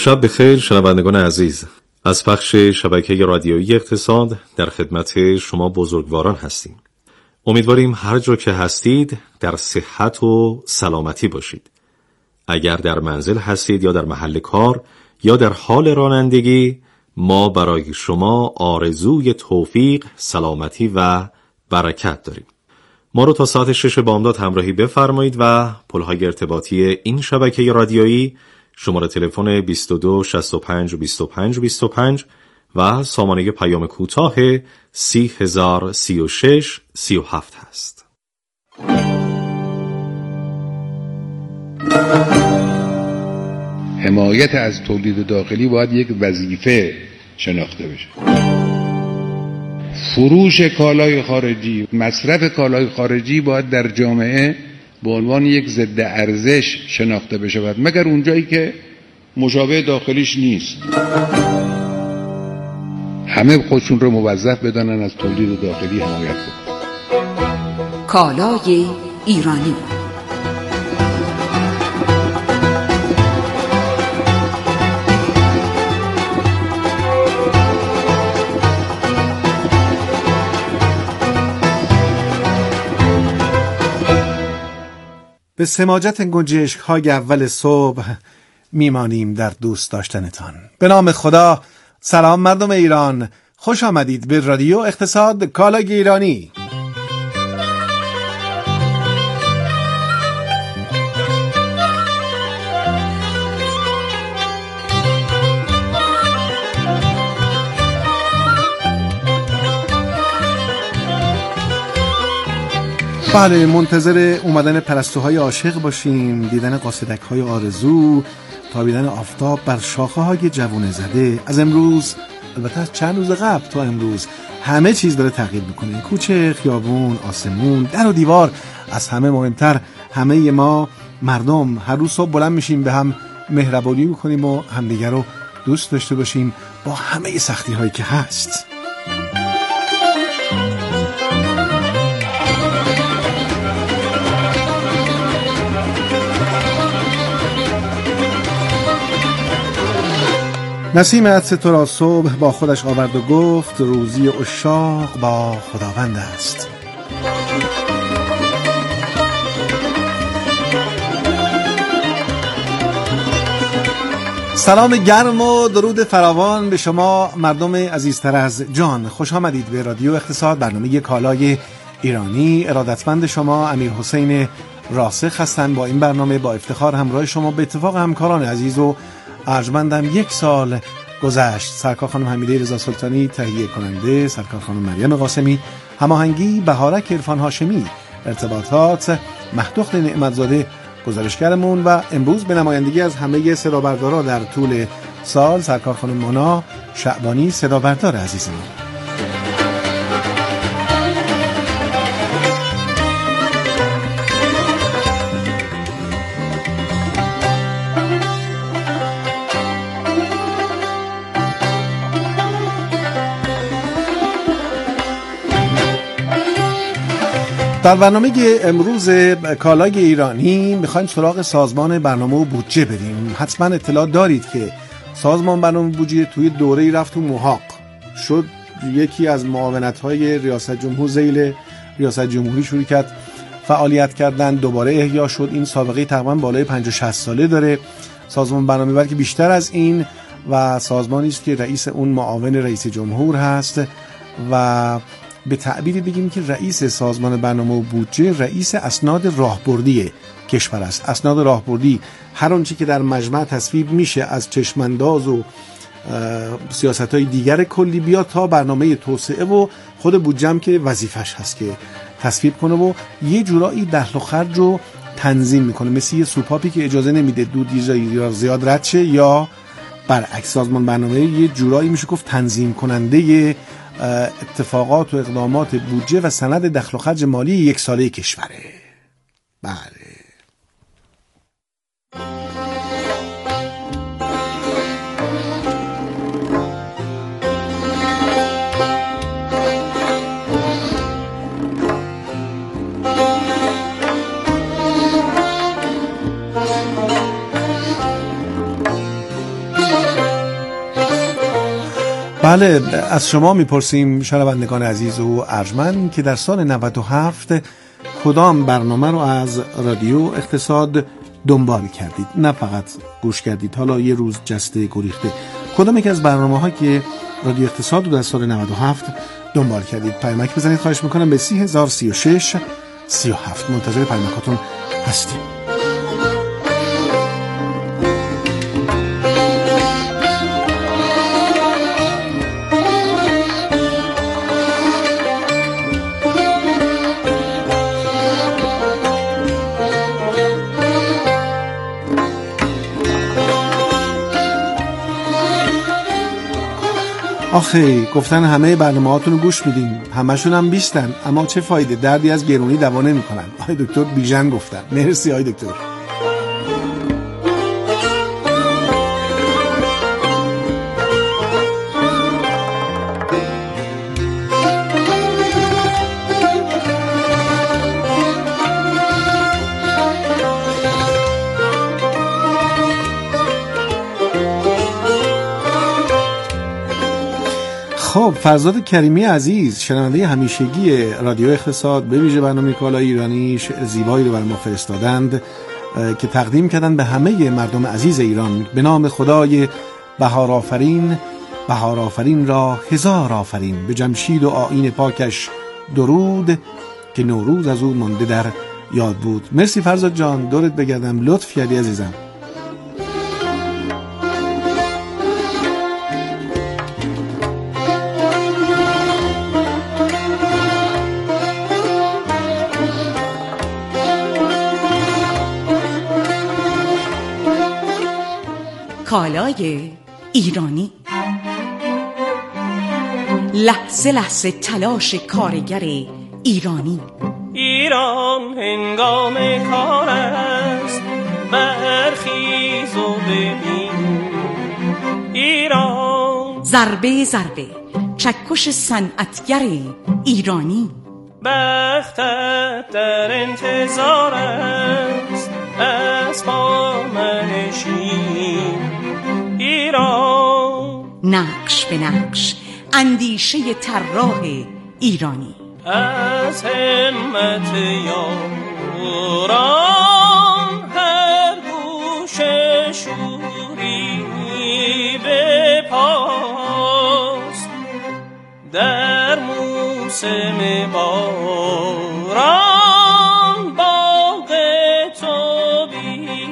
شب بخیر شنوندگان عزیز. از پخش شبکه رادیویی اقتصاد در خدمت شما بزرگواران هستیم. امیدواریم هر جا که هستید در صحت و سلامتی باشید. اگر در منزل هستید یا در محل کار یا در حال رانندگی، ما برای شما آرزوی توفیق، سلامتی و برکت داریم. ما رو تا ساعت 6 بامداد همراهی بفرمایید و پلهای ارتباطی این شبکه رادیویی شماره تلفن 22 65 25 25 و سامانه پیام کوتاه 30036 37 هست. حمایت از تولید داخلی باید یک وظیفه شناخته بشه. فروش کالای خارجی، مصرف کالای خارجی باید در جامعه به عنوان یک ضد ارزش شناخته بشه، مگر اونجایی که مشابه داخلیش نیست. همه خودشون رو موظف بدانن از تولید داخلی حمایت بکنن. کالای ایرانی. به سماجت گنجشک‌های اول صبح میمانیم در دوست داشتنتان. به نام خدا. سلام مردم ایران، خوش آمدید به رادیو اقتصاد کالای ایرانی. بله، منتظر اومدن پرستوهای عاشق باشیم، دیدن قاصدک‌های آرزو، تابیدن آفتاب بر شاخه‌های جوونه زده. از امروز، البته از چند روز قبل تا امروز، همه چیز داره تغییر میکنه. کوچه، خیابون، آسمون، در و دیوار. از همه مهمتر، همه ما مردم هر روز صبح بلند میشیم به هم مهربانی میکنیم و همدیگر رو دوست داشته باشیم با همه سختی هایی که هست. نسیم عطر تو را صبح با خودش آورد و گفت روزی عشاق با خداوند است. سلام گرم و درود فراوان به شما مردم عزیزتر از جان. خوش آمدید به رادیو اقتصاد، برنامه کالای ایرانی. ارادتمند شما امیر حسین راسخ هستند. با این برنامه با افتخار همراه شما. به اتفاق همکاران عزیز و ارجمندم 1 سال گذشت. سرکار خانم حمیده رضا سلطانی تهیه کننده، سرکار خانم مریم قاسمی هماهنگی، بهارک عرفان هاشمی ارتباطات، مهدوخت نعمتزاده گزارشگرمون و امروز به نمایندگی از همه صدابردارا در طول سال سرکار خانم مونا شعبانی صدابردار عزیزمون. در برنامه امروز کالای ایرانی میخوایم سراغ سازمان برنامه و بودجه بریم. حتما اطلاع دارید که سازمان برنامه و بودجه توی دوره‌ای رفت تو محاق شد، یکی از معاونت‌های ریاست جمهور ذیل ریاست جمهوری شروع کرد فعالیت کردن، دوباره احیا شد. این سابقه تقریبا بالای 50-60 ساله داره سازمان برنامه، بلکه بیشتر از این، و سازمانی است که رئیس اون معاون رئیس جمهور هست و به تعبیری بگیم که رئیس سازمان برنامه و بودجه رئیس اسناد راهبردی کشور است. اسناد راهبردی هر آنچه که در مجمع تصویب میشه، از چشمانداز و سیاست‌های دیگر کلی بیا تا برنامه توسعه و خود بودجه هم که وظیفش هست که تصویب کنه و یه جورایی دخل و خرج رو تنظیم میکنه، مثل یه سوپاپی که اجازه نمیده دود زیاد رد شه، یا برعکس سازمان برنامه یه جورایی میشه گفت تنظیم کننده اتفاقات و اقدامات بودجه و سند دخل و خرج مالی 1 ساله کشوره. بله. بله، از شما میپرسیم شنوندگان عزیز و ارجمند که در سال 97 کدام برنامه رو از رادیو اقتصاد دنبال کردید، نه فقط گوش کردید، حالا یه روز جسته گریخته، کدام یک از برنامه‌ها که رادیو اقتصاد رو در سال 97 دنبال کردید؟ پیامک بزنید، خواهش میکنم به 3036 37. منتظر پیامکاتون هستیم. آخه گفتن همه برنامه‌هاتون رو گوش میدیم، همشون هم بیستن، اما چه فایده، دردی از گرونی دوا نمی‌کنن. آقای دکتر بیژن گفتن. مرسی آقای دکتر. خب، فرزاد کریمی عزیز، شنونده همیشگی رادیو اقتصاد، به ویژه برنامه کالای ایرانی، شعر زیبایی رو بر ما فرستادند که تقدیم کردن به همه مردم عزیز ایران. به نام خدای بهار آفرین، بهار آفرین را هزار آفرین، به جمشید و آیین پاکش درود، که نوروز از او مانده در یاد بود. مرسی فرزاد جان، دورت بگردم، لطف کردی عزیزم. کالای ایرانی، لحظه لحظه تلاش کارگر ایرانی. ایران هنگام کار است، برخیز و ببین. ایران ضربه ضربه چکش صنعتگر ایرانی. بختت در انتظار است، از پا منشین. ایران نقش به نقش اندیشه طراح ایرانی. از همت یاران هر گوشه شوری به پاست، در موسم باران باغ تو بی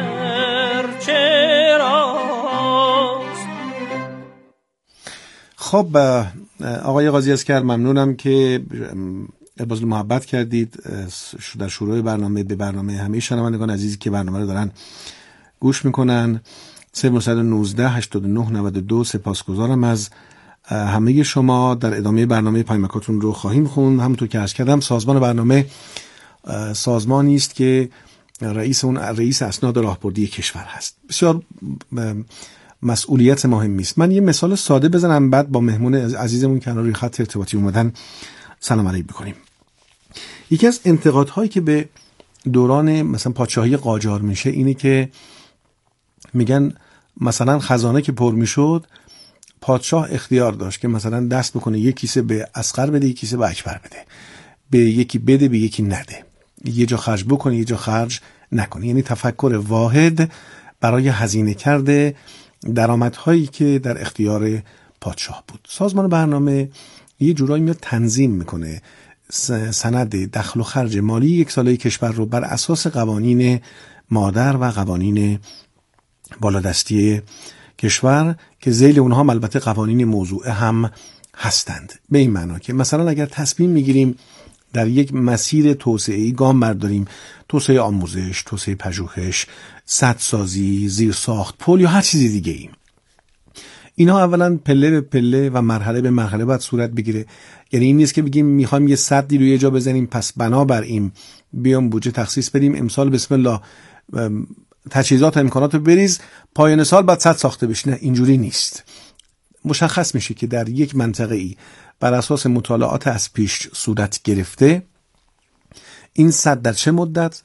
برچراست. خب آقای قاضی اسکر، ممنونم که باز محبت کردید در شروع برنامه به برنامه همه شنوندگان عزیزی که برنامه رو دارن گوش میکنن. 319 89 92 سپاسگزارم از همه شما. در ادامه برنامه پیامکاتون رو خواهیم خوند. همونطور که عرض کردم، سازمان برنامه سازمانی است که رئیس اسناد راهبردی کشور هست. بسیار مسئولیت مهمی است. من یه مثال ساده بزنم، بعد با مهمون عزیزمون که روی خط ارتباطی اومدن سلام علیک بکنیم. یکی از انتقادهایی که به دوران مثلا پادشاهی قاجار میشه اینه که میگن مثلا خزانه که پر میشد، پادشاه اختیار داشت که مثلا دست بکنه یک کیسه به اصغر بده، یک کیسه به اکبر بده، به یکی بده به یکی نده، یه جا خرج بکنه یه جا خرج نکنه. یعنی تفکر واحد برای هزینه کرده درآمدهایی که در اختیار پادشاه بود. سازمان برنامه یه جورایی میاد تنظیم میکنه سند دخل و خرج مالی یک ساله کشور رو بر اساس قوانین مادر و قوانین بالادستی کشور که ذیل اونها البته قوانین موضوعه هم هستند. به این معنا که مثلا اگر تصمیم میگیریم در یک مسیر توسعه‌ای گام برداریم، توسعه آموزش، توسعه پژوهش، سدسازی، زیرساخت، پل یا هر چیزی دیگه ایم، اینا اولا پله به پله و مرحله به مرحله باید صورت بگیره. یعنی این نیست که بگیم میخوایم یه سدی رو یه جا بزنیم پس بنابر این بیام بودجه تخصیص بدیم، امسال بسم الله تجهیزات و امکانات رو بریز، پایان سال بعد سد ساخته بشه. نه، اینجوری نیست. مشخص میشه که در یک منطقه ای بر اساس مطالعات از پیش صورت گرفته این سد در چه مدت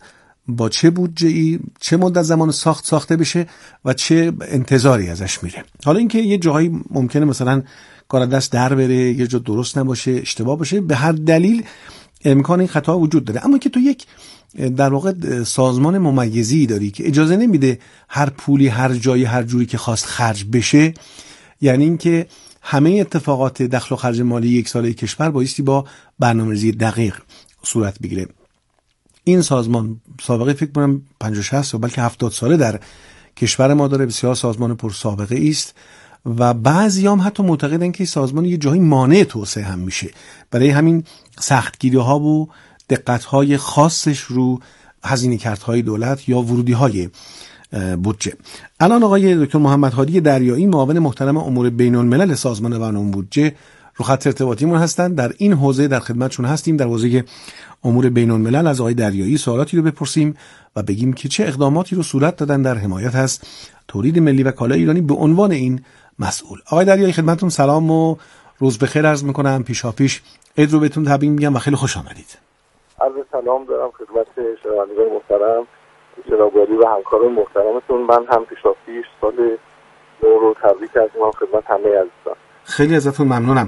با چه بودجه‌ای، چه مدت زمان ساخته بشه و چه انتظاری ازش میره. حالا اینکه یه جاهایی ممکنه مثلا کار دست در بره، یه جا درست نباشه، اشتباه باشه، به هر دلیل امکان این خطا وجود داره. اما که تو یک در واقع سازمان ممیزی داری که اجازه نمیده هر پولی هر جایی هر جوری که خواست خرج بشه، یعنی اینکه همه اتفاقات دخل و خرج مالی یک ساله کشور بایستی با برنامه‌ریزی دقیق صورت بگیره. این سازمان سابقه فکر کنم 50-60 یا بلکه 70 ساله در کشور ما داره، بسیار سازمان پر سابقه است و بعضیام حتی معتقدن که سازمان یه جایی مانع توسعه هم میشه. برای همین سختگیری‌ها و دقت‌های خاصش رو هزینه‌کردهای دولت یا ورودی‌های بودجه. الان آقای دکتر محمد هادی دریایی، معاون محترم امور بین‌الملل سازمان برنامه بودجه، رو خط ارتباطیمون هستن. در این حوزه در خدمتشون هستیم، در حوزه امور بین‌الملل. از آقای دریایی سوالاتی رو بپرسیم و بگیم که چه اقداماتی رو صورت دادن در حمایت از تولید ملی و کالای ایرانی به عنوان این مسئول. آقای دریایی خدمتتون سلام و روز بخیر عرض می‌کنم. پیشاپیش عید رو بهتون تبریک میگم و خیلی خوش آمدید. عرض سلام دارم خدمت شنوندگان محترم، جنابعالی و همکاران محترمتون. من هم پیشاپیش سال نو رو تبریک عرض خدمت همه عزیزان. خیلی ازتون ممنونم.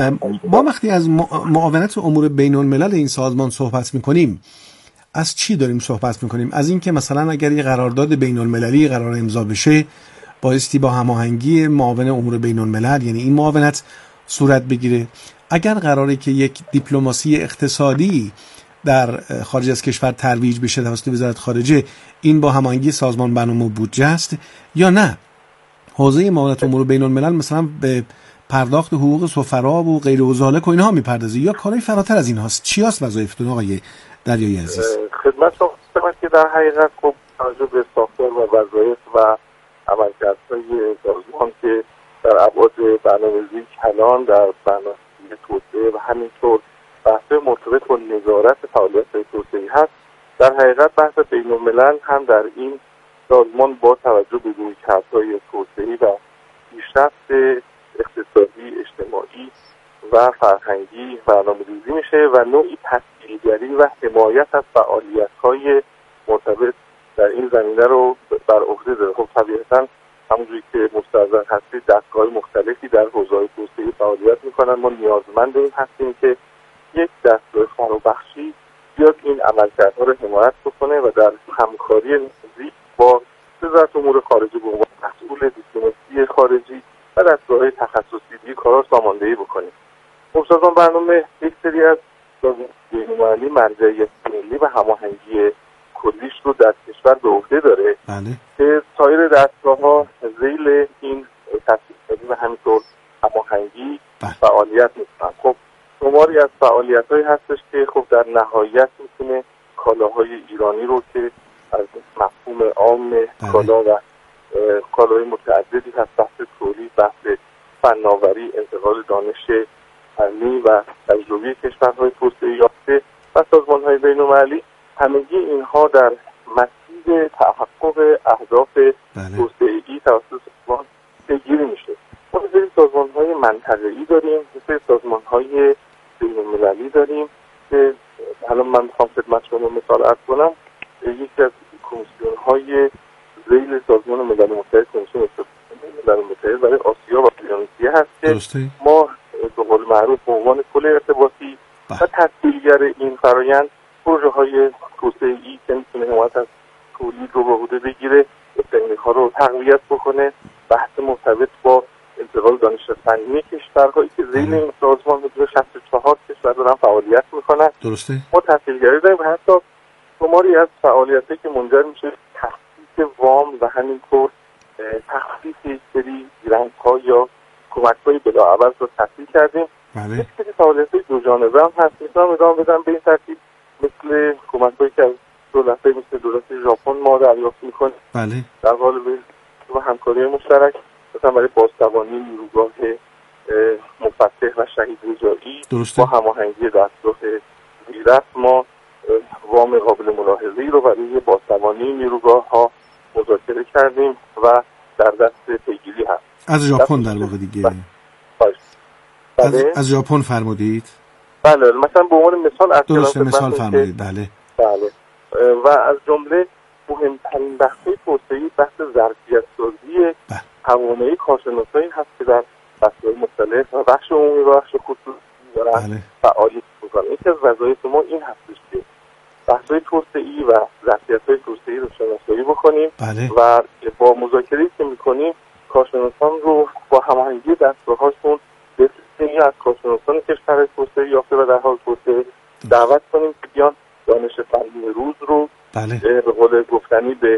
ما وقتی از معاونت امور بین‌الملل این سازمان صحبت میکنیم، از چی داریم صحبت میکنیم؟ از این که مثلا اگر یه قرارداد بین‌المللی قرار امضا بشه بایستی با هماهنگی معاون امور بین‌الملل، یعنی این معاونت، صورت بگیره. اگر قراره که یک دیپلماسی اقتصادی در خارج از کشور ترویج بشه توسط وزارت خارجه، این با هماهنگی سازمان برنامه بودجه است یا نه حوزه معاونت امور بین‌الملل مثلا به پرداخت حقوق سفرا و غیر و ذالک و اینها میپردازه یا کارهای فراتر از این هاست؟ چی هست وظایفتون آقای دریایی عزیز؟ خدمت شما که در حقیقت خب توجه به ساختار و وظایف و عملکردهای سازمان که در ابعاد برنامه‌ریزی کلان، در برنامه‌ریزی توسعه و همینطور بحث مرتبط با نظارت فعالیت‌های توسعه‌ای هست، در حقیقت بحث بین‌الملل هم در این سازمان با توجه به رویکردهای توسعه‌ای و پیشرفت اقتصادی، اجتماعی و فرهنگی برنامه‌ریزی میشه و نوعی تسهیلگری و حمایت از فعالیت‌های مرتبط در این زمینه رو بر عهده داره. خب طبیعتاً همونجوری که مستحضر هستید دستگاه مختلفی در حوزه‌های توسعه‌ای فعالیت میکنن. ما نیازمند این هستیم که یک دستگاه فرابخشی بیاد این عملکردها رو حمایت بکنه و در همکاری نزدیک با وزارت امور خارجه به عنوان مسئول دیپلماسی خارجی و دستگاه‌های تخصصی دیگه کارا ساماندهی بکنیم. خب سازمان برنامه یک سری از بین‌المللی مرجعیت ملی و هماهنگی کلیش رو در کشور به عهده داره. بله. که سایر دستگاه‌ها ذیل این تصویب‌گری و همینطور هماهنگی فعالیت می‌کنن. خب شماری از فعالیت‌هایی هستش که خب در نهایت می‌تونه کالاهای ایرانی رو که از مفهوم عام کالا و کالاهای متعددی هست، بحث تولید، بحث فناوری، انتقال دانش علمی و تجربی کشورهای توسعه یافته و سازمان‌های بین‌المللی، همگی اینها در مسیر تحقق اهداف توسعه‌ای توسط سازمان پیگیری میشه. ما مثل سازمان‌های منطقه‌ای داریم، مثل سازمان‌های بین‌المللی داریم که الان من می‌خوام خدمت شما مثال عرض کنم. یکی از کمیسیون‌های ذیل سازمان ملل متحد، کمیسیون ملل متحد برای آسیا و اقیانوسیه هست که ما به قول معروف به عنوان پل ارتباطی و تسهیلگر این فرآیند پروژه‌های توسعه‌ای که می‌تونه حمایت از تولید رو به عهده بگیره، تکنیک‌ها رو تقویت بکنه، بحث مرتبط با انتقال دانش فنی کشورهایی که ذیل این سازمان حدود 64 کشور دارن فعالیت می‌کنن. درسته. ما تسهیلگری داریم و حتی شماری از فعالیتایی که منجر میشه تخفیف وام و همینطور تخفیف یک سری گرانت‌ها یا کمک‌های بلاعوض رو تسهیل کردیم. بله. یک سری فعالیت‌های دو جانبه هم هست. می‌تونم ادامه بدم به این ترتیب، مثل کمک‌هایی که از دولت‌های مثل دولت ژاپن ما دریافت می‌کنیم. بله. در قالب همکاری مشترک، مثلا برای بازتوانی نیروگاه مفتح و شهید رجایی با هماهنگی دستگاه زیرت ما وام قابل ملاحظه‌ای رو برای بازتوانی نیروگاه‌ها مذاکره کردیم و در دست پیگیری هست. از ژاپن در واقع دیگه. بله. از ژاپن فرمودید؟ بله، مثلا به عنوان مثال درسته، مثال فرمودید. بله. بله. و از جمله مهمترین بحث‌های توسعه‌ای بحث ظرفیت سازی توانایی کارشناسایی هست که در بخش‌های مختلف و بخش عمومی و بخش خصوصی دارن فعالیت می‌کنن. یکی از وظایف ما این هستش که بحث‌های توسعه‌ای و ظرفیت‌های توسعه‌ای رو شناسایی بکنیم و با مذاکره‌ای که می‌کنیم کارشناسان رو با هماهنگی دستگاه‌هاشون به سلسله از کارشناسان کشور توسعه یافته و در حال توسعه دعوت کنیم که بیان دانش فنی روز رو به قول گفتنی به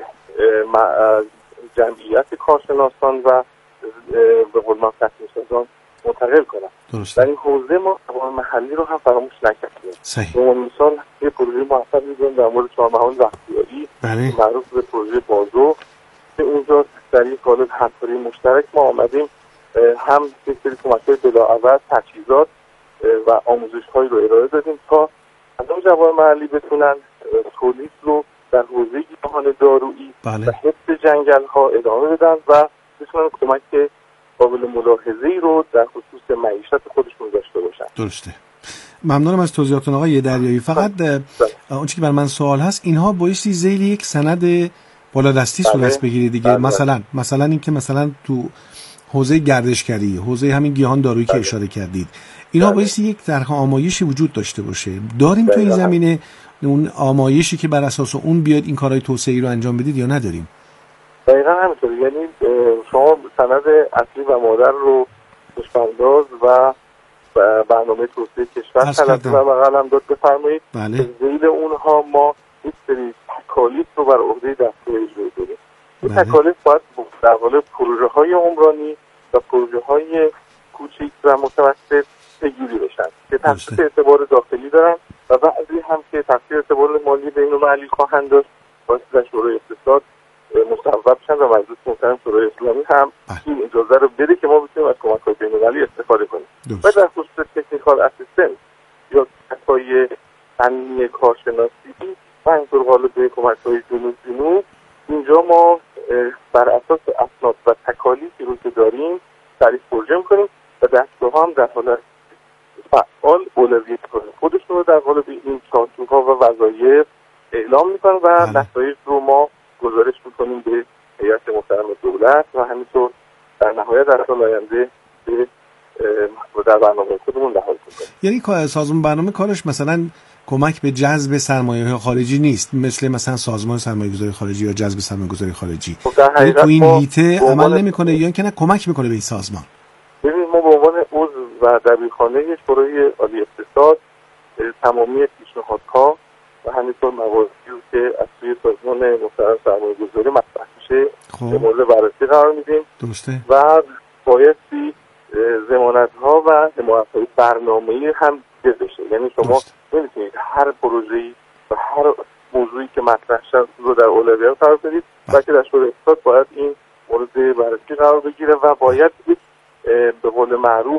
جمعیت کارشناسان و به قول ما تصمیم‌سازان منتقل کنن. در این حوزه ما عوامل محلی رو هم فراموش نکردیم. به مثال یه پروژه موفق می‌دونیم در مورد چهارمحال وقتیاری معروف به پروژه بازو که اونجا در یک قالب همکاری مشترک ما آمدیم هم یک سری کمک‌های بلاعوض تجهیزات و آموزش‌هایی رو ارائه دادیم تا اندام جوامع محلی بتونن تولید رو در حوزه گیاهان دارویی و حفظ جنگل‌ها ادامه بدن و بتونن کمک قابل ملاحظه‌ای رو در خصوص معیشت خودشون داشته باشن. درسته. ممنونم از توضیحاتتون آقای دریایی. فقط اون چیزی که بر من سوال هست، اینها بایستی ذیل یک سند بالادستی صورت بگیره دیگه. مثلا این که مثلا تو حوزه گردشگری، حوزه همین گیاهان دارویی که اشاره کردید، اینها بایستی یک طرح آمایشی وجود داشته باشه. داریم تو این زمینه اون آمایشی که بر اساس اون بیاد این کارهای توسعه‌ای رو انجام بدید یا نداریم؟ دقیقاً همینطوره. یعنی شما سند اصلی و مادر رو کشورانداز و برنامه توسعه کشور تلقی و قلم داد بفرمایید. ذیل اونها ما یک سری تکالیف رو بر عهده دستگاه اجرایی داریم. این تکالیف باید در قالب پروژه‌های عمرانی و پروژه‌های کوچیک و متوسط پیگیری بشن که تحصیل اعتبار داخلی دارن و بعضی هم که تحصیل اعتبار مالی بین‌المللی خواهند داشت باید در شورای اقتصاد مصوب شن و مجلس محترم شورای اسلامی هم این اجازه رو بده که ما بتونیم از کمک‌های بین‌المللی استفاده کنیم. و در خصوص تکنیکال اسیستنس یا کمک‌های فنی کارشناسی و اینطور قالب کمک‌های جنوب اینجا ما بر اساس اسناد و تکالیفی رو که داریم تعریف پروژه می‌کنیم و دستگاه هم در حالت فعال اولویت کنیم خودشون رو در قالب این چارچوب‌ها و وظایف اعلام می‌کنن و نتایج رو ما گزارش می‌کنیم به هیئت محترم دولت و همینطور در نهایت در سال آینده در برنامه خودمون رهایی می‌کنیم. یعنی سازمان برنامه کارش مثلا کمک به جذب سرمایه‌های خارجی نیست، مثلا سازمان سرمایه‌گذاری خارجی یا جذب سرمایه‌گذاری خارجی. یعنی تو این هیته عمل نمی‌کنه یا اینکه نه کمک می‌کنه به این سازمان؟ ببینید ما به عنوان عضو و دبیرخانه شورای عالی اقتصاد تمامی پیشنهادها و همینطور مواردی که از سوی سازمان محترم سرمایه‌گذاری مطرح میشه مورد بررسی قرار میدیم. درسته. و بایستی ضمانت‌ها و حمایت‌های برنامه‌ای هم بشه. یعنی شما نمیتونید هر پروژه‌ای و هر موضوعی که مطرح شد رو در اولویت قرار بدید، بلکه در شورای اقتصاد باید این مورد بررسی قرار بگیره و باید به قول معروف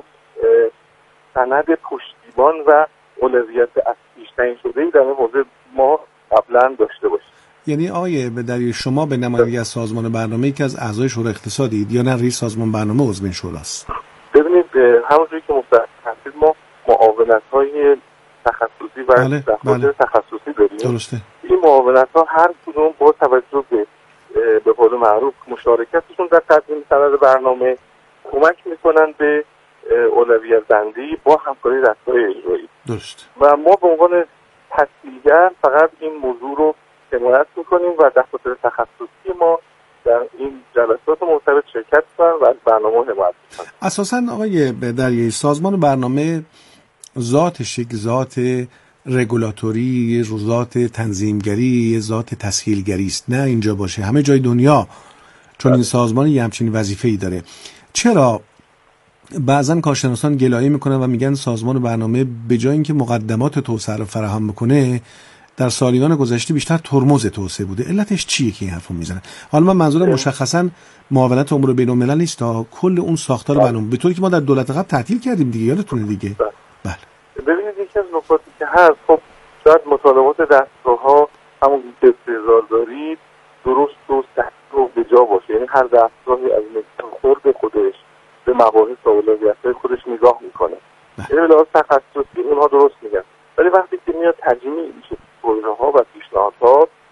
سند پشتیبان و اولویت از پیش تعیین شده‌ای در این حوزه ما قبلا داشته باشیم. یعنی آقای به دلیل شما به نمایندگی از سازمان برنامه که از اعضای شورای اقتصادید یا نه رئیس سازمان برنامه عضو این شوراست؟ ببینید همونجوری که مستحق هستید ما معاونت‌های تخصصی و دفاتر تخصصی داریم. درسته. این معاونت‌ها هر کدوم با توجه به قول معروف مشارکتشون در تدوین سند برنامه کمک میکنن به اولویت بندی با همکاری دستگاه اجرایی. درست. و ما به عنوان تسهیلگر فقط این موضوع رو حمایت میکنیم و دفاتر تخصصی ما در این جلسات مرتبط شرکت کنن و از برنامه حمایت کنن. اساساً آقای دریایی سازمان برنامه ذاتش یک ذات رگولاتوری، ذات تنظیمگری، ذات تسهیلگری است. نه اینجا باشه، همه جای دنیا چون این سازمان یه همچین وظیفه‌ای داره. چرا بعضن کارشناسان گلایه میکنن و میگن سازمان برنامه به جای اینکه مقدمات توسعه رو فراهم بکنه در سالیان گذشته بیشتر ترمز توسعه بوده؟ علتش چیه که این حرفو میزنن؟ حالا من منظورم مشخصا معاونت امور بین‌الملل نیست، تا کل اون ساختار برنامه به طوری که ما در دولت قبل تعطیل کردیم دیگه، یادتونه دیگه. بله. ببینید یکی از نکاتی که هست، خب شاید مطالبات دستگاه‌ها همون که انتظار دارید درست و صحیح و به جا باشه، یعنی هر دستگاهی از خورد خودش به مباحث و اولویت‌های خودش نگاه میکنه. یعنی به لحاظ تخصصی اونها درست میگن، ولی وقتی که میاد تجمیع میشه پروژه‌ها و پیشنهادها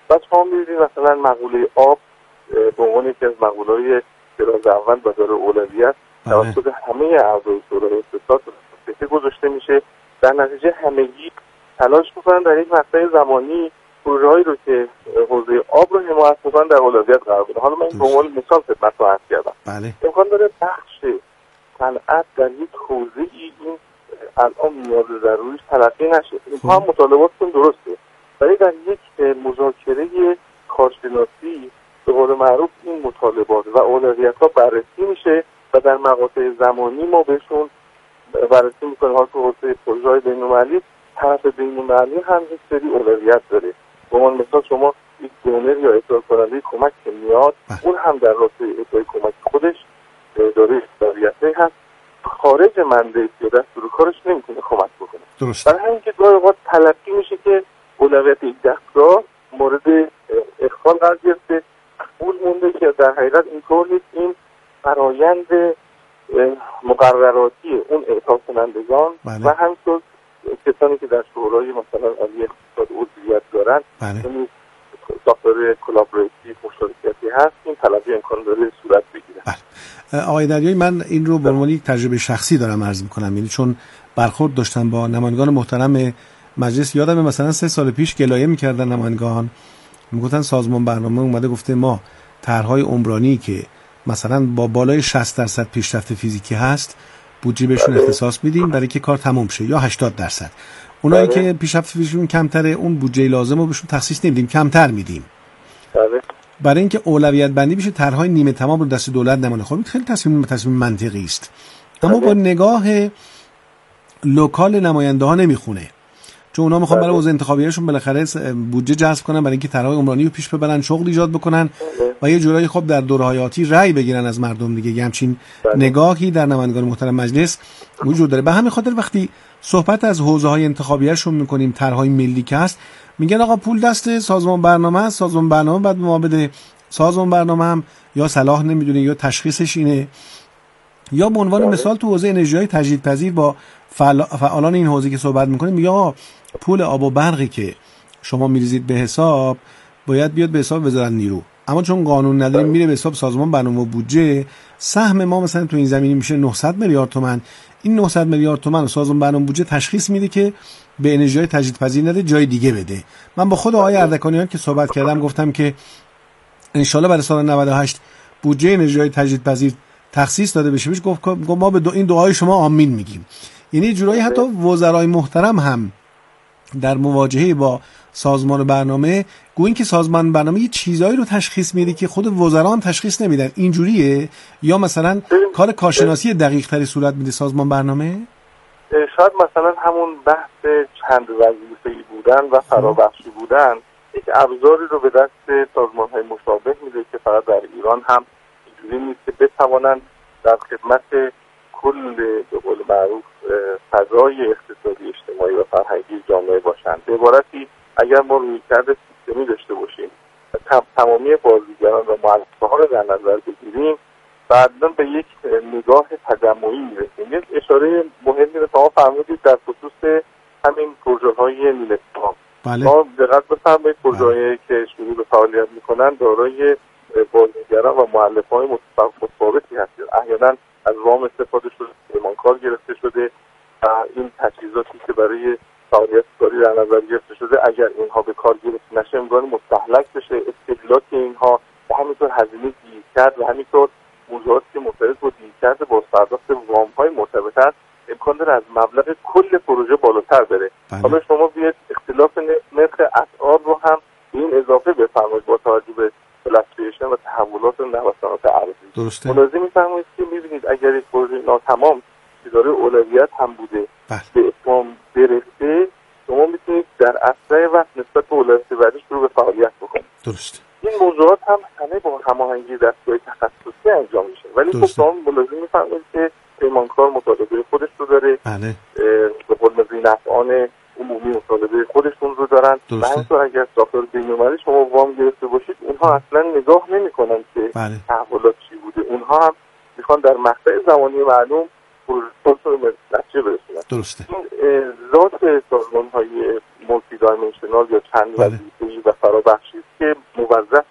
مقوله آب به عنوان یکی از مقوله‌های طراز اول و داره اولویت توسط همه اعضای شورای اقتصاد که گذاشته میشه. در نتیجه همگی تلاش میکنن در یک مقطع زمانی پروژه‌هایی رو که حوزه آب رو حمایت میکنن در اولویت قرار بدن. حالا من این به عنوان مثال خدمتتون عرض کردم. امکان داره بخش صنعت در یک حوزه‌ای این الان نیاز ضروریش تلقی نشه. اینها هم مطالباتتون درسته، ولی در یک مذاکره کارشناسی به قول معروف این مطالبات و اولویت‌ها بررسی میشه و در مقاطع زمانی ما بهشون بررسی میکنیم. ها تو حوزه پروژه‌های بین‌المللی، طرف بین‌المللی هم یک سری اولویت داره. به عنوان مثال شما یک دونر یا اصرار کننده کمک که میاد، اون هم در راسته اصرار کمک خودش داره اولویتی هست، خارج مندیت یا دستور کارش نمیتونه کمک بکنه. درست. برای همین که گاهی اوقات تلقی میشه که اولویت یک دستگاه مورد اخفال قرار گرفته، مقبول مونده که در حقیقت اینطور نیست. این فرایند مقرراتی اون اعطا کنندگان و همینطور کسانی که در شورای مثلا عالی اقتصاد عضویت دارن، یعنی ساختار کلابراتیو مشارکتی هست، این تلقی امکان داره صورت بگیره. آقای دریایی، من این رو به عنوان یک تجربه شخصی دارم عرض می‌کنم، یعنی چون برخورد داشتم با نمایندگان محترم مجلس. یادم مثلا 3 سال پیش گلایه می‌کردن نمایندگان، میگفتن سازمان برنامه اومده گفته ما طرح‌های عمرانی که مثلا با بالای 60% پیشرفت فیزیکی هست بودجه بهشون اختصاص میدیم برای که کار تموم شه، یا 80%. اونایی که پیشرفت فیزیکیشون کمتره اون بودجه لازم رو بهشون تخصیص نمیدیم، کمتر میدیم. برای اینکه اولویت بندی بشه طرح‌های نیمه تمام رو دست دولت نمونه. خب خیلی تصمیم منطقی است، اما با نگاه لوکال نماینده ها نمیخونه، چون اونا میخوان برای حوزه انتخابیشون بالاخره بودجه جذب کنن برای اینکه طرح‌های عمرانی رو پیش ببرن، شغل ایجاد بکنن و یه جورایی خب در دوره‌های آتی رأی بگیرن از مردم دیگه. یه همچین نگاهی در نمایندگان محترم مجلس وجود داره. به همین خاطر وقتی صحبت از حوزه‌های انتخابیشون میکنیم، طرح‌های ملی که هست، میگن آقا پول دست سازمان برنامه است، سازمان برنامه بعد ما بده. سازمان برنامه هم یا صلاح نمیدونه یا تشخیصش اینه، یا به عنوان مثال تو حوزه انرژی‌های تجدیدپذیر با فعالان این حوزه که صحبت میکنیم، میگه آقا پول آب و برقی که شما میریزید به حساب باید بیاد به حساب وزارت نیرو، اما چون قانون نداریم میره به حساب سازمان برنامه و بودجه. سهم ما مثلا تو این زمینه میشه 900 میلیارد تومان. این 900 میلیارد تومان سازمان برنامه و بودجه تشخیص میده که به انرژی‌های تجدیدپذیر نده، جای دیگه بده. من با خود آقای اردکانیان که صحبت کردم گفتم که ان شاءالله برای سال 98 بودجه انرژی‌های تجدیدپذیر تخصیص داده بشه. گفت ما به این دعای شما آمین میگیم. یعنی جورایی حتی وزرای محترم هم در مواجهه با سازمان برنامه گویین که سازمان برنامه یه چیزایی رو تشخیص میده که خود وزرا هم تشخیص نمیدن. اینجوریه؟ یا مثلا کار کارشناسی دقیق تری صورت میده سازمان برنامه؟ شاید مثلا همون بحث چند وظیفه‌ای بودن و فرابخشی بودن یک ابزاری رو به دست سازمان‌های مشابه میده که فقط در ایران هم اینجوری نیست که بتوانند در خدمت کل به قول معروف فضای اقتصادی اجتماعی و فرهنگی جامعه باشند. به عبارتی اگر ما رویکرد سیستمی داشته باشیم و تمامی بازیگران و مؤسسه‌ها رو در نظر بگیریم، بعداً به یک نگاه تجمعی میرسیم. یک اشاره مهمی رو شما فرمودید در خصوص همین پروژه‌های نیمه‌تمام. ما دقت بفرمایید پروژه‌هایی که شروع به فعالیت می‌کنن دارای بازیگران و مؤلفه‌های متفاوتی هستند. احیانا از وام استفاده شده، پیمانکار گرفته شده و این تجهیزاتی که برای فعالیت کاری در نظر گرفته شده اگر اینها به کار گرفته نشه امکان مستهلک بشه، استهلاک اینها و همینطور هزینه دیرکرد و همینطور موضوعاتی که مرتبط با دیرکرد بازپرداخت وام‌های مرتبط است امکان داره از مبلغ کل پروژه بالاتر بره. حالا شما بیاید اختلاف نرخ اسعار رو هم به این اضافه بفرمایید با توجه به فلکچویشن و تحولات نوسانات ارزی. ملاحظه می‌فرمایید که می‌بینید اگر یک پروژه ناتمام که داره اولویت هم بوده به اتمام برسه، شما میتونید در اسرع وقت نسبت به اولویت بعدی شروع به فعالیت بکنید. درست. این موضوعات هم همه با هماهنگی دستگاه تخصصی انجام میشه. ولی خب شما ملاحظه می‌فرمایید که پیمانکار مطالبه خودش رو داره. بله. به قول نفعان عمومی مطالبه خودشون رو دارن. و همینطور اگر ساختار بین‌المللی شما وام گرفته باشید اونها اصلا نگاه نمی‌کنن که تحولات چی بوده. اونها هم میخوان در مقطع زمانی معلوم پروژه رو به نتیجه برسونن. درسته. این ذات سازمان‌های مولتی دایمنشنال یا چند وظیفه‌ای و فرابخشی است که موظف هستن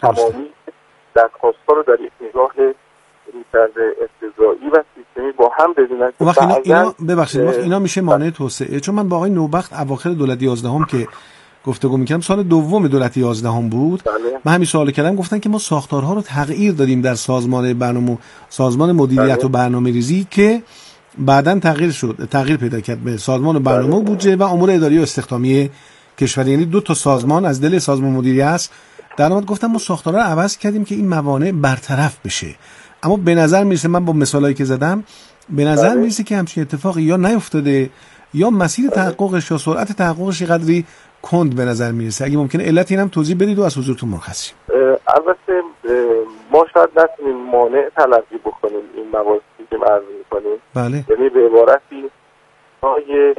تمامی درخواست‌ها رو در یک نگاه رویکرد اقتضایی و سیستمی با هم ببینن. ببخشید اینا میشه مانع توسعه. چون من با آقای نوبخت اواخر دولت 11 که گفتگو می‌کردم، سال دوم دولت 11 بود، من همین سوال کردم، گفتن که ما ساختارها رو تغییر دادیم در سازمان مدیریت و برنامه‌ریزی که بعداً تغییر پیدا کرد به سازمان برنامه و بودجه و امور اداری و استخدامی کشور. یعنی دو تا سازمان از دل سازمان مدیریت است. در نهایت گفتم ما ساختارها رو عوض کردیم که این موانع برطرف بشه. اما به نظر میرسه، من با مثالایی که زدم به نظر میرسه که همچین اتفاقی یا نیفتاده یا مسیر تحققش یا سرعت تحققش قدری کند به نظر میرسه. اگه ممکنه علت اینم توضیح بدید و از حضورتون مرخصیم. البته ما شاید نتونیم مانع تلقی بکنیم این مواردی که عرض می‌کنیم. بله. یعنی به عبارتی های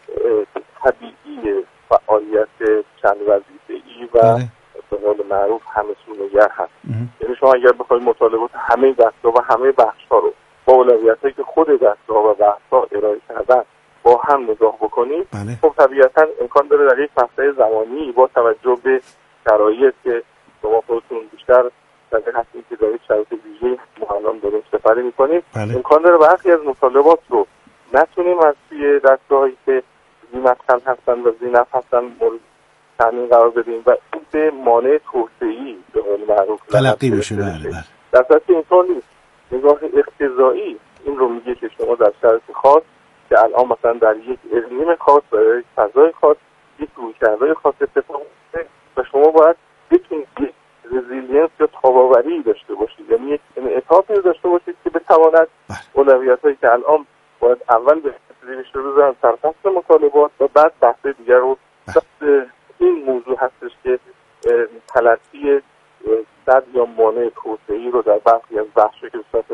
طبیعی فعالیت چند وظیفه‌ای و به قول معروف همه‌سوی‌نگر هست. یعنی شما اگر بخواید مطالبات همه دستگاه و همه بخش‌ها رو با اولویتایی که خود دستگاه و بخش‌ها ارائه کردن با هم نگاه بکنید، خب طبیعتاً امکان داره در یک مقطع زمانی با توجه به شرایط که شما خودتون بیشتر در حدی که دارید شرایط ویژه مهمان داریم سپری می‌کنید، امکان داره برخی از مطالبات رو نتونیم از توی دستگاهایی که ذی‌مسکن هستن و ذی‌نفع هستن مورد تامین قرار بدیم و این به مانع توسعه‌ای به قول معروف تلقی بشه. بله. در صورتی اینطور نیست. نگاه اقتضایی این رو میگه که شما در شرایط خاص که الان مثلا در یک اقلیم خاص و یک فضای خاص یک رویکردهای خاص اتفاق میفته و شما باید بتونید یک رزیلینس یا تاب‌آوری داشته باشید، یعنی یک انعطافی داشته باشید که بتواند اولویتایی که الان باید اول به زیرش رو بزنن سرفصل مطالبات و بعد بحث دیگر رو این موضوع هستش که تلقی صد یا مانع توسعه‌ای رو در برخی از بخش‌ها که صورت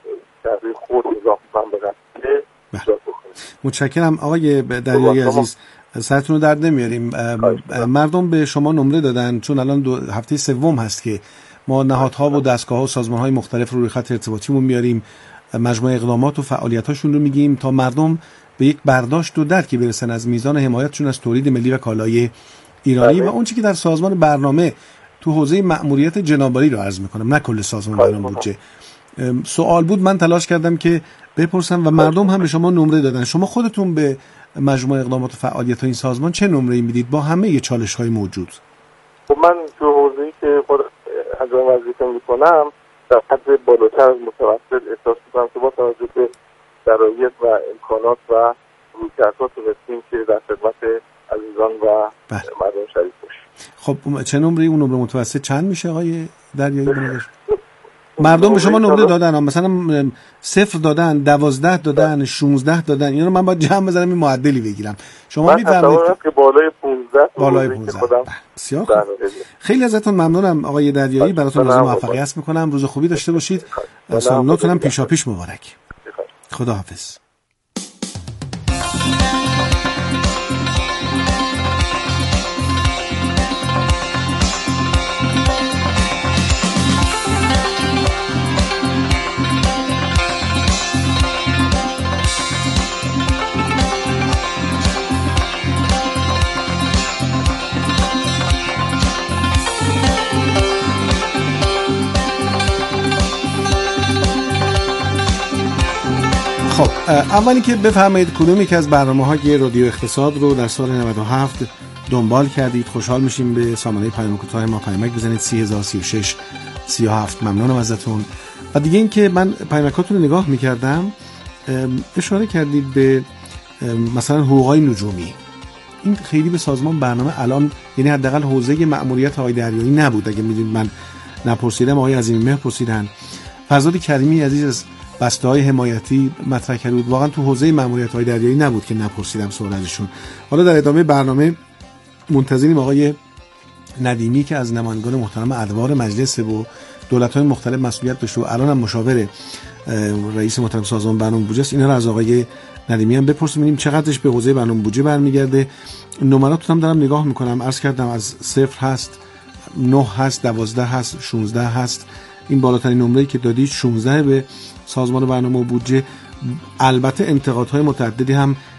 در خود اضافه به قضیه ایجاد بکنه. متشکرم آقای دریایی عزیز، سرتون رو درد نمیاریم. مردم به شما نمره دادن، چون الان هفته سوم هست که ما نهادها و دستگاه‌ها و سازمان‌های مختلف رو روی خط ارتباطیمون میاریم، مجموعه اقدامات و فعالیت‌هاشون رو میگیم تا مردم به یک برداشت و درکی برسن از میزان حمایتشون از تولید ملی و کالای ایرانی و اون چیزی که در سازمان برنامه تو حوزه مأموریت جنابالی رو عرض میکنم، نه کل سازمان برنامه بودجه. سوال بود من تلاش کردم که بپرسم و مردم هم به شما نمره دادن. شما خودتون به مجموعه اقدامات و فعالیت این سازمان چه نمره‌ای میدید با همه چالش‌های موجود؟ خب من تو حوزه‌ای که خود انجام وظیفه میکنم در حد بالاتر از متوسط احساس میکنم که با توجه به شرایط و امکانات و رویکردها تونستیم که در خدمت عزیزان و مردم شریک باشیم. خب چه نمره؟ اون نمره متوسط چند میشه آقای دریایی بنظر؟ مردم به شما نمره دادن، مثلا 0 دادن، 12 دادن، 16 دادن، اینا رو من باید جمع بزنم این معدلی بگیرم. شما میفرمایید که بالای 15 بالای 15. بسیار خوب. خیلی ازتون ممنونم آقای دریایی، براتون آرزوی موفقیت میکنم. روز خوبی داشته باشید. سالنوتون هم پیشاپیش مبارک. خداحافظ. خب اولی که بفرمایید کدومی که از برنامه‌های رادیو اقتصاد رو در سال 97 دنبال کردید؟ خوشحال میشیم به سامانه پیام کوتاه ما پیامک بزنید 3036 37. ممنونم ازتون. و دیگه این که من پیامکاتون رو نگاه میکردم اشاره کردید به مثلا حقوقای نجومی. این خیلی به سازمان برنامه الان، یعنی حداقل حوزه مأموریت آقای دریایی نبود. اگه میدونید من نپرسیدم، آقای عظیمی مهر پرسیدن، فرزاد کریمی عزیز از بسته‌های حمایتی مطرح کرده بود. واقعا تو حوزه مأموریت‌های دریایی نبود که نپرسیدم سوال ازشون. حالا در ادامه برنامه منتظریم آقای ندیمی که از نمایندگان محترم ادوار مجلس و دولت‌های مختلف مسئولیت داشته و الان هم مشاور رئیس محترم سازمان برنامه بودجه است. اینا رو از آقای ندیمی هم بپرسیم ببینیم چقدرش به حوزه برنامه بودجه برمیگرده. نمراتون هم دارم نگاه می‌کنم، عرض کردم از 0 هست، 9 هست، 12 هست، 16 هست. این بالاترین نمره‌ای که دادید 16 به سازمان برنامه و بودجه. البته انتقادهای متعددی هم